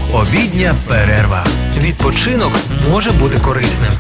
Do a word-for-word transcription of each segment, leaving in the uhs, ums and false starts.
Обідня перерва. Відпочинок може бути корисним.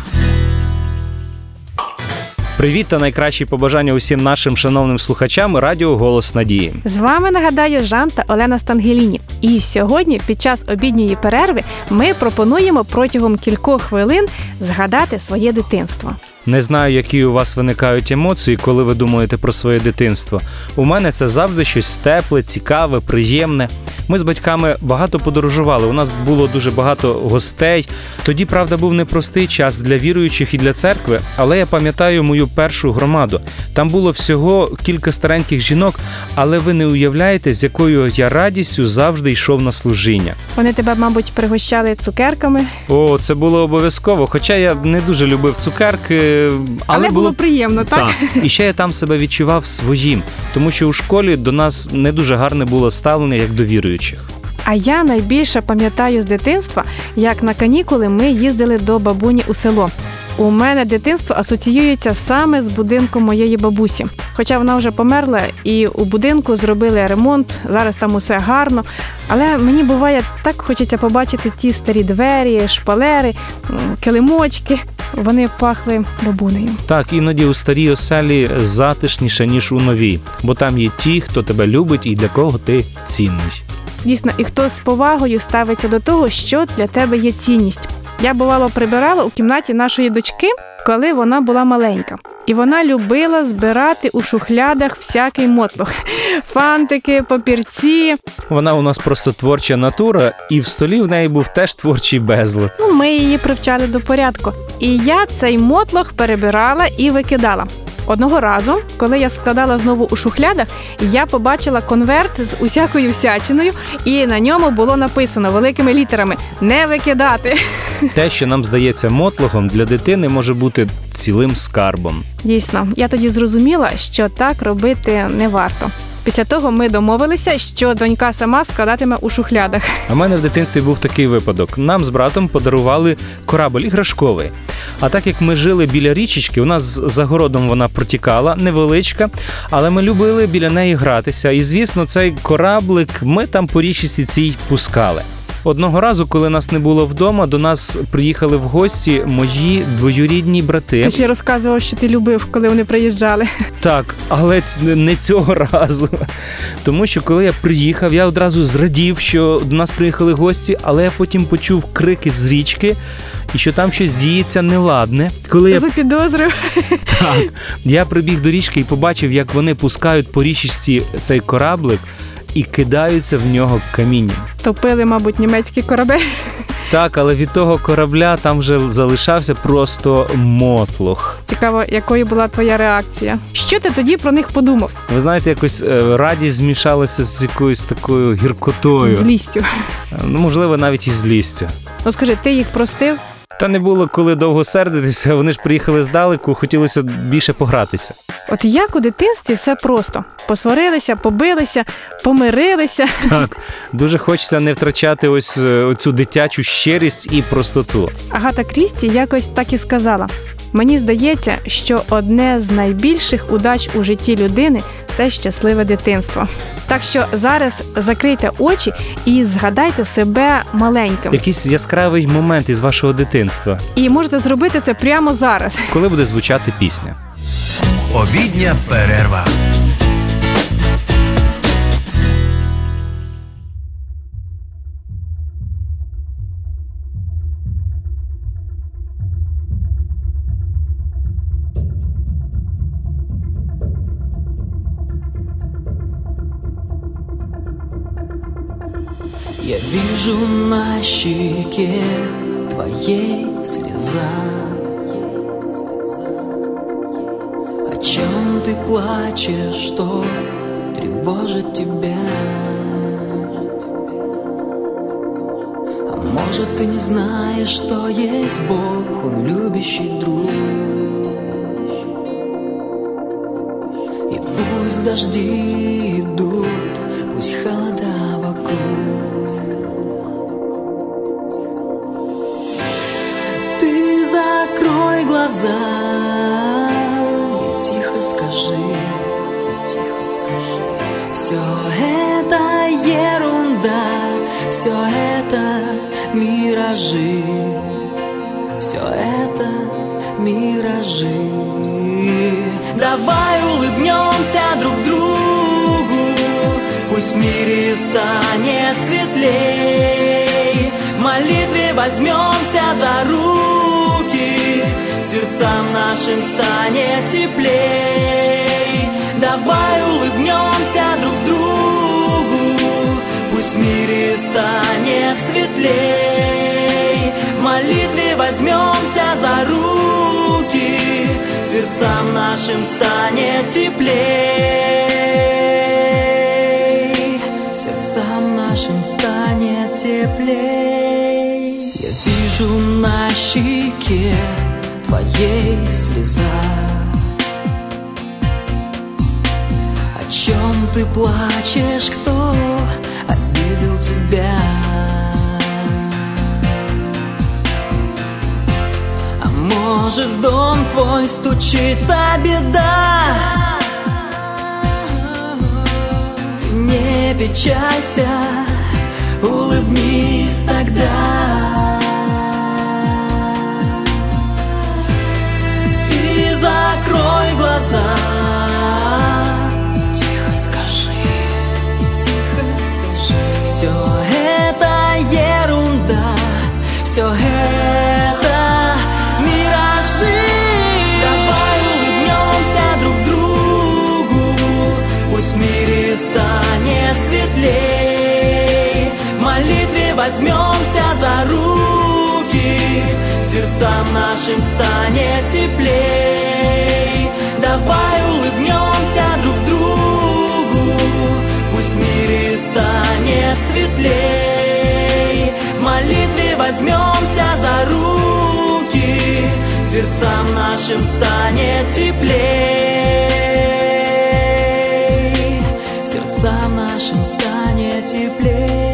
Привіт та найкращі побажання усім нашим шановним слухачам Радіо Голос Надії. З вами, нагадаю, Жан та Олена Стангеліні. І сьогодні, під час обідньої перерви, ми пропонуємо протягом кількох хвилин згадати своє дитинство. Не знаю, які у вас виникають емоції, коли ви думаєте про своє дитинство. У мене це завжди щось тепле, цікаве, приємне. Ми з батьками багато подорожували, у нас було дуже багато гостей. Тоді, правда, був непростий час для віруючих і для церкви, але я пам'ятаю мою першу громаду. Там було всього кілька стареньких жінок, але ви не уявляєте, з якою я радістю завжди йшов на служіння. Вони тебе, мабуть, пригощали цукерками. О, це було обов'язково, хоча я не дуже любив цукерки. Але, але було, було приємно, так? Так. І ще я там себе відчував своїм, тому що у школі до нас не дуже гарне було ставлення, як до віруючих. А я найбільше пам'ятаю з дитинства, як на канікули ми їздили до бабуні у село. У мене дитинство асоціюється саме з будинком моєї бабусі. Хоча вона вже померла і у будинку зробили ремонт, зараз там усе гарно. Але мені буває так хочеться побачити ті старі двері, шпалери, килимочки. Вони пахли бабунею. Так, іноді у старій оселі затишніше, ніж у новій. Бо там є ті, хто тебе любить і для кого ти цінний. Дійсно, і хто з повагою ставиться до того, що для тебе є цінність. Я, бувало, прибирала у кімнаті нашої дочки, коли вона була маленька. І вона любила збирати у шухлядах всякий мотлох. Фантики, папірці. Вона у нас просто творча натура, і в столі в неї був теж творчий безлад. Ну, ми її привчали до порядку. І я цей мотлох перебирала і викидала. Одного разу, коли я складала знову у шухлядах, я побачила конверт з усякою всячиною, і на ньому було написано великими літерами «Не викидати». Те, що нам здається мотлохом, для дитини може бути цілим скарбом. Дійсно, я тоді зрозуміла, що так робити не варто. Після того ми домовилися, що донька сама складатиме у шухлядах. У мене в дитинстві був такий випадок. Нам з братом подарували корабль іграшковий. А так як ми жили біля річечки, у нас за городом вона протікала, невеличка, але ми любили біля неї гратися. І, звісно, цей кораблик ми там по річці цій пускали. Одного разу, коли нас не було вдома, до нас приїхали в гості мої двоюрідні брати. Ти ще розказував, що ти любив, коли вони приїжджали. Так, але не цього разу. Тому що, коли я приїхав, я одразу зрадів, що до нас приїхали гості, але я потім почув крики з річки, і що там щось діється неладне. Коли я... Запідозрив. Так. Я прибіг до річки і побачив, як вони пускають по річці цей кораблик і кидаються в нього камінням. Топили, мабуть, німецький корабель. Так, але від того корабля там вже залишався просто мотлох. Цікаво, якою була твоя реакція? Що ти тоді про них подумав? Ви знаєте, якось радість змішалася з якоюсь такою гіркотою. Злістю. Ну, можливо, навіть і злістю. Ну, скажи, ти їх простив? Та не було коли довго сердитися, вони ж приїхали здалеку, хотілося більше погратися. От як у дитинстві все просто. Посварилися, побилися, помирилися. Так, дуже хочеться не втрачати ось оцю дитячу щирість і простоту. Агата Крісті якось так і сказала. Мені здається, що одне з найбільших удач у житті людини – це щасливе дитинство. Так що зараз закрийте очі і згадайте себе маленьким. Якийсь яскравий момент із вашого дитинства. І можете зробити це прямо зараз. Коли буде звучати пісня. Обідня перерва. Я вижу на щеке твоей слеза. О чем ты плачешь, что тревожит тебя? А может, ты не знаешь, что есть Бог, Он любящий друг. И пусть дожди идут, пусть холода вокруг, ты закрой глаза и тихо скажи, тихо скажи, все это ерунда, все это миражи, все это миражи. Давай улыбнемся друг другу, пусть в мире станет светлей. В молитве возьмемся за руки, сердцам нашим станет теплей. Давай улыбнемся друг другу, пусть в мире станет светлей. В молитве возьмемся за руки, сердцам нашим станет теплей. Сердцам нашим станет теплей. Я вижу на щеке твоей слеза. О чем ты плачешь, кто обидел тебя? А может, в дом твой стучится беда? Ты не печалься, улыбнись тогда. И закрой глаза. Тихо скажи, тихо скажи. Все это ерунда, все это миражи. Давай улыбнемся друг другу, пусть в мире станет светлей. В молитве возьмемся за руки, сердцам нашим станет теплей. Давай улыбнемся друг другу, пусть в мире станет светлей. В молитве возьмемся за руки, сердцам нашим станет теплей. Сердцам нашим станет теплей.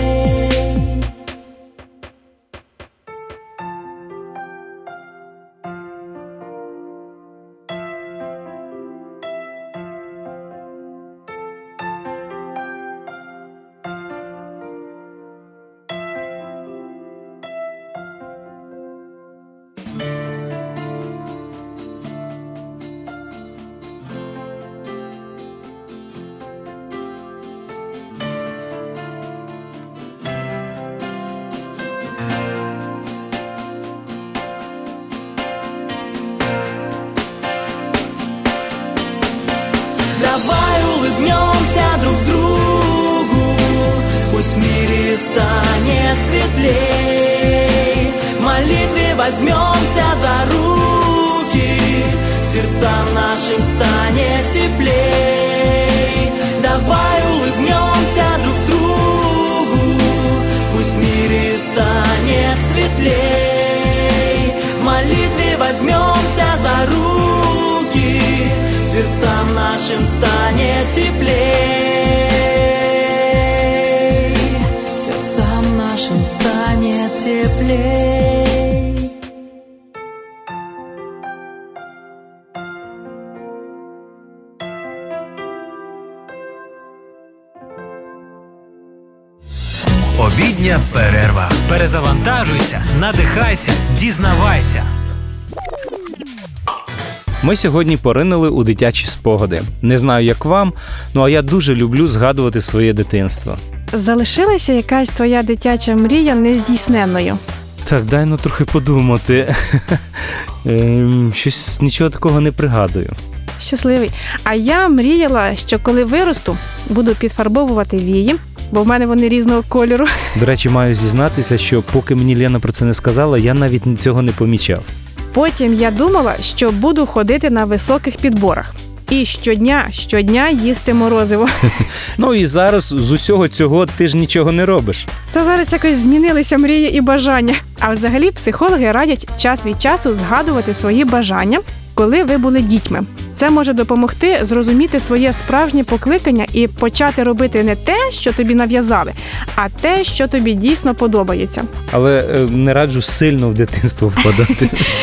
Давай улыбнемся друг другу, пусть в мире станет светлей. В молитве возьмемся за руки, сердцам нашим станет теплей. Давай улыбнемся друг другу, пусть в мире станет светлей. В молитве возьмемся за руки, сердцам нашим станет теплей. Сердцам нашим станет теплей. Обідня перерва. Перезавантажуйся, надихайся, дізнавайся. Ми сьогодні поринули у дитячі спогади. Не знаю, як вам, ну а я дуже люблю згадувати своє дитинство. Залишилася якась твоя дитяча мрія нездійсненною? Так, дай ну трохи подумати. Ем, Щось нічого такого не пригадую. Щасливий. А я мріяла, що коли виросту, буду підфарбовувати вії, бо в мене вони різного кольору. До речі, маю зізнатися, що поки мені Лена про це не сказала, я навіть цього не помічав. Потім я думала, що буду ходити на високих підборах. І щодня, щодня їсти морозиво. Ну і зараз з усього цього ти ж нічого не робиш. Та зараз якось змінилися мрії і бажання. А взагалі психологи радять час від часу згадувати свої бажання, коли ви були дітьми. Це може допомогти зрозуміти своє справжнє покликання і почати робити не те, що тобі нав'язали, а те, що тобі дійсно подобається. Але е, не раджу сильно в дитинство впадати.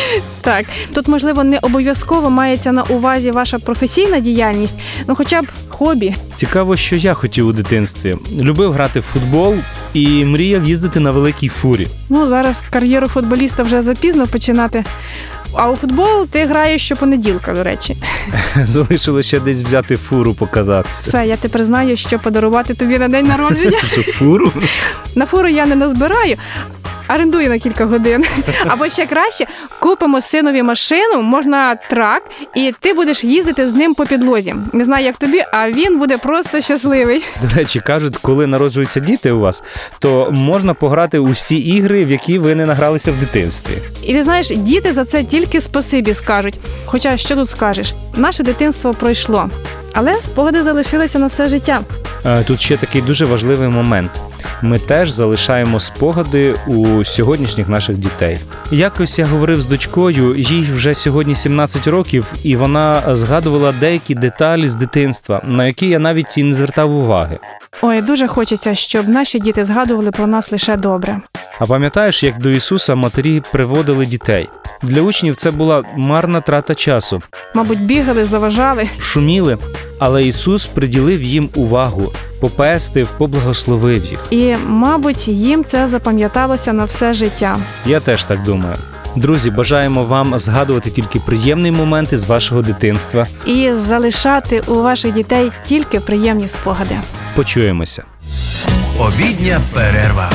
Так, тут, можливо, не обов'язково мається на увазі ваша професійна діяльність, ну хоча б хобі. Цікаво, що я хотів у дитинстві. Любив грати в футбол і мріяв їздити на великій фурі. Ну, зараз кар'єру футболіста вже запізно починати. А у футбол ти граєш щопонеділка, до речі. Залишилося ще десь взяти фуру покататися. Все, я тепер знаю, що подарувати тобі на день народження. Що, фуру? На фуру я не назбираю, орендую на кілька годин. Або ще краще, купимо синові машину, можна трак, і ти будеш їздити з ним по підлозі. Не знаю, як тобі, а він буде просто щасливий. До речі, кажуть, коли народжуються діти у вас, то можна пограти у всі ігри, в які ви не награлися в дитинстві. І ти знаєш, діти за це тільки спасибі скажуть. Хоча, що тут скажеш? Наше дитинство пройшло, але спогади залишилися на все життя. Е, Тут ще такий дуже важливий момент. Ми теж залишаємо спогади у сьогоднішніх наших дітей. Якось я говорив з дочкою, їй вже сьогодні сімнадцять років, і вона згадувала деякі деталі з дитинства, на які я навіть і не звертав уваги. Ой, дуже хочеться, щоб наші діти згадували про нас лише добре. А пам'ятаєш, як до Ісуса матері приводили дітей? Для учнів це була марна трата часу. Мабуть, бігали, заважали. Шуміли, але Ісус приділив їм увагу, попестив, поблагословив їх. І, мабуть, їм це запам'яталося на все життя. Я теж так думаю. Друзі, бажаємо вам згадувати тільки приємні моменти з вашого дитинства. І залишати у ваших дітей тільки приємні спогади. Почуємося. Обідня перерва.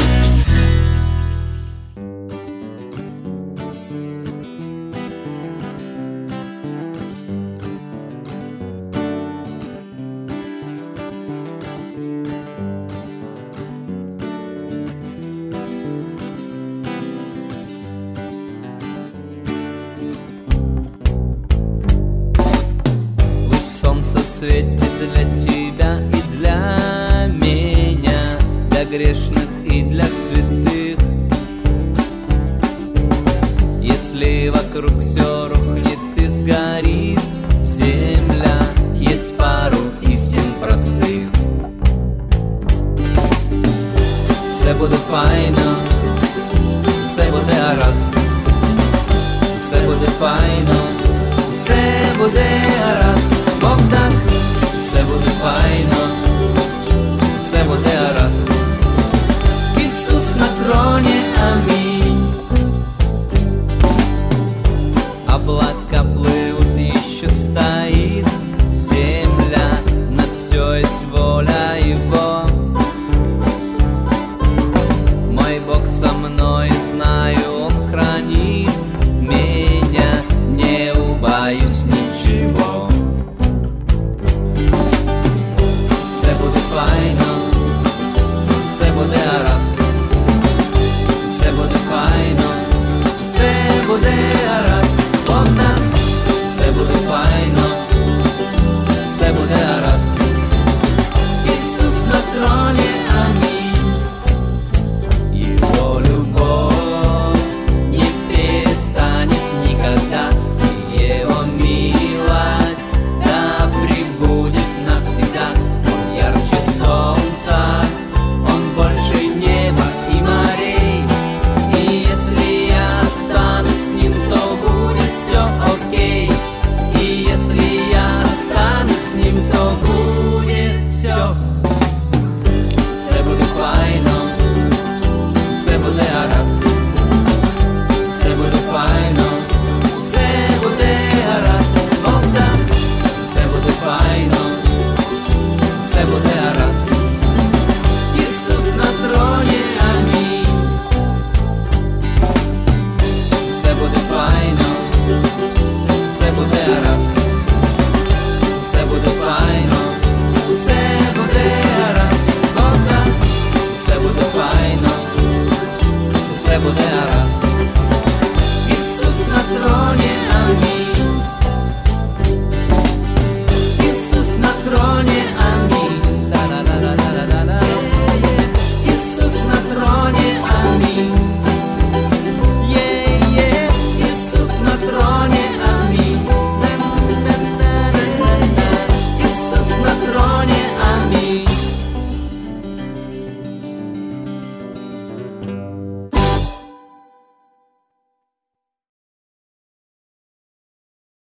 Солнце светит для тебя и для меня, для грешных и для святых. Если вокруг все рухнет и сгорит земля, есть пару истин простых. Все буде файно, все буде гаразд, все буде файно, все буде гаразд. Бог дасть, все буде файно, все буде гаразд. Ісус на троні, амінь. Облака плывут, еще стоит земля, на все есть воля Его. Мой Бог со мной, знаю, Он хранит меня, не убоюсь ничего. Все буде файно, все буде гаразд, все буде файно, все буде гаразд. Бог дасть, все буде файно, все буде гаразд. Ісус на троні, амінь. Его любовь не перестанет никогда, Его милость да пребудет навсегда. Он ярче солнца, Он больше неба и морей. И если я останусь с Ним, то будет все окей. И если я останусь с Ним, то будет все. Все буде файно, все буде гаразд.